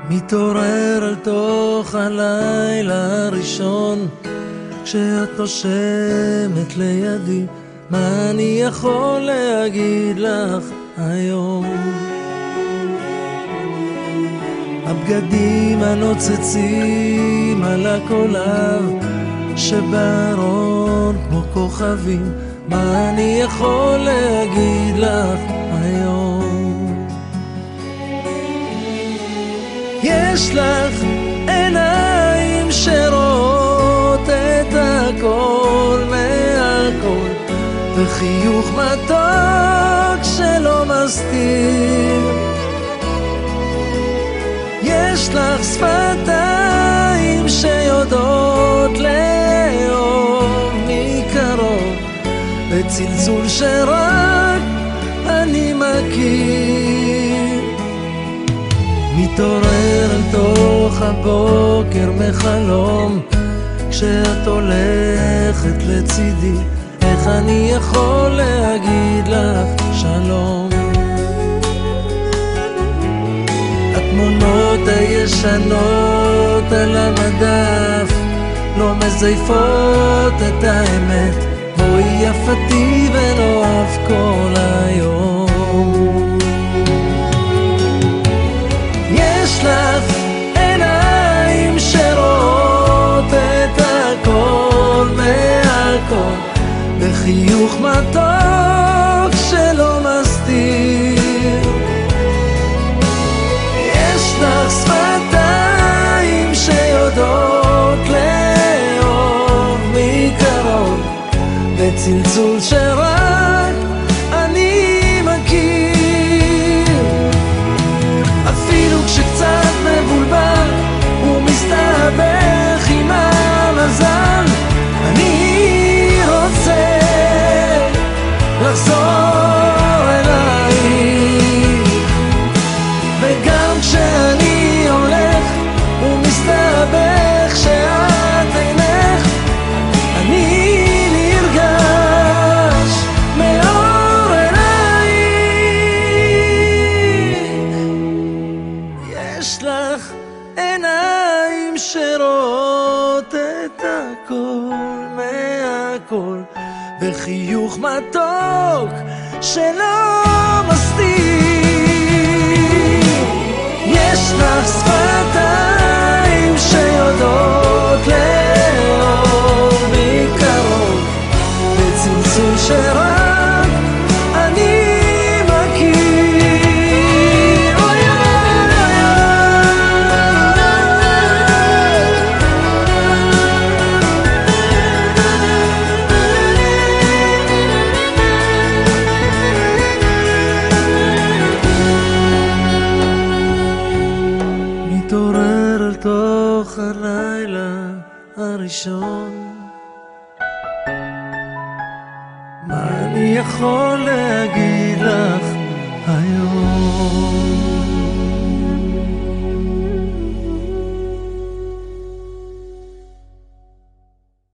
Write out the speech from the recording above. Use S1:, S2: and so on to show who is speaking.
S1: מתעורר אל תוך הלילה הראשון, כשאת נושמת לידי, מה אני יכול להגיד לך היום? הבגדים הנוצצים על הקולב שבארון כמו כוכבים, מה אני יכול להגיד לך היום? יש לך עיניים שרואות את הכל מהכל, וחיוך מתוק שלא מסתיר. יש לך שפתיים שיודעות לאהוב מקרוב, בצלצול שרק אני מכיר. מתעורר אל תוך הבוקר מחלום, כשאת הולכת לצידי, איך אני יכול להגיד לך שלום? התמונות הישנות על המדף לא מזייפות את האמת, בואי יפתי ונאהב כל היום. יש לך עיניים שרואות את הכל מהכל, בחיוך מתוק שלא מסתיר. יש לך שפתיים שיודעות לאהוב מקרוב, בצלצול שרק אני מכיר. אפילו כשקצת מבולבל ומסתבך עם המזל, אני רוצה לחזור אלייך. וגם כשאני הולך ומסתבך שאת אינך, אני נרגש מאור אלייך. יש לך עיניים שרואות את הכל מהכל, וחיוך מתוק שלא מסתיר. יש לך שפתיים שיודעות לאהוב מקרוב, בצלצול שרק אני מכיר. אוי מתעורר אל תוך הלילה הראשון, מה אני יכול להגיד לך היום?